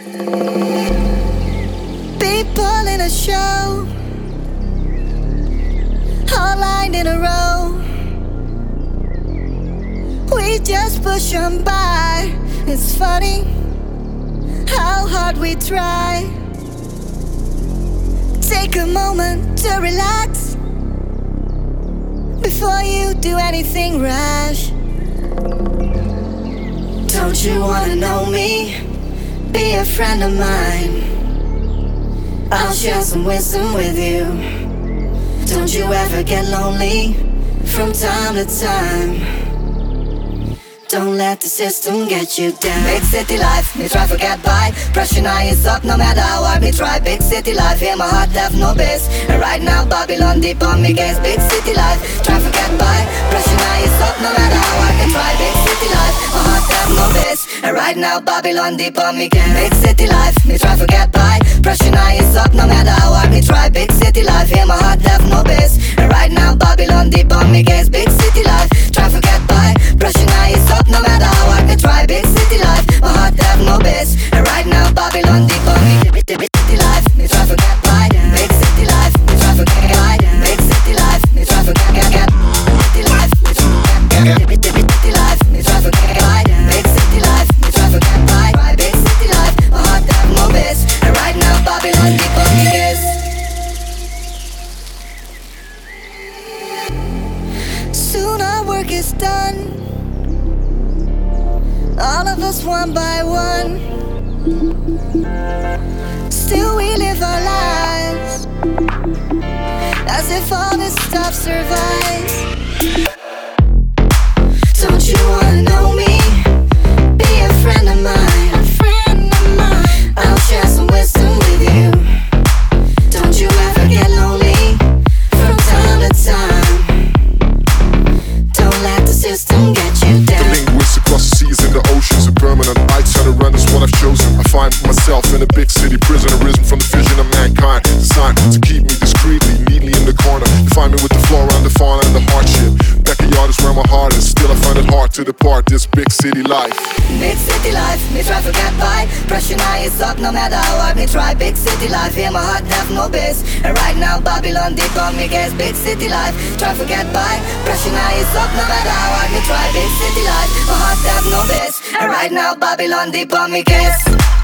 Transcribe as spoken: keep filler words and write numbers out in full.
People in a show, all lined in a row. We just push on by. It's funny how hard we try. Take a moment to relax before you do anything rash. Don't you wanna know me? Be a friend of mine. I'll share some wisdom with you. Don't you ever get lonely from time to time. Don't let the system get you down. Big city life, me try forget by. Pressure now is up no matter how hard me try. Big city life, here my heart have no base. And right now Babylon deep on me gaze. Big city life, try forget by. Pressure now is up no matter how hard me try. Big city life, my heart have no base. And right now Babylon deep on me gaze. Big city life, me try forget by. Pressure now is up no matter how hard me try. Big city life, here my heart have no base. And right now Babylon deep on me gaze. Big city life, try forget by. Pressure now is up no matter how hard me try. Big city life, my heart have no base. And right now Babylon deep on me. Big city life, me try forget by. Big city life, me try forget by. Big city life, me try forget get. City life, me try forget get. Big city life, me try forget by. Big city life, me try forget by. Big city life, my heart have no base. And right now Babylon deep on me is. Soon our work is done. All of us one by one. Still we live our lives as if all this stuff survives. Don't you wanna know me? Be a friend of mine. A friend of mine. I'll share some wisdom with you. Don't you ever get lonely from time to time. Don't let the system get you down. The linguists across the seas and the oceans, a permanent outsider run is what I've chosen. I find myself in a big city prison, arisen from the vision of mankind, designed to keep me discreetly, neatly in the corner. Find me with the flora and the fauna and the hardship. Backyard is where my heart is. Still I find it hard to depart this big city life. Big city life, me try forget by. Pressure now is up no matter how hard me try. Big city life, here my heart have no base. And right now Babylon deep on me gaze. Big city life, try forget by. Pressure now is up no matter how hard me try. Big city life, my heart have no base. And right now Babylon deep on me gaze.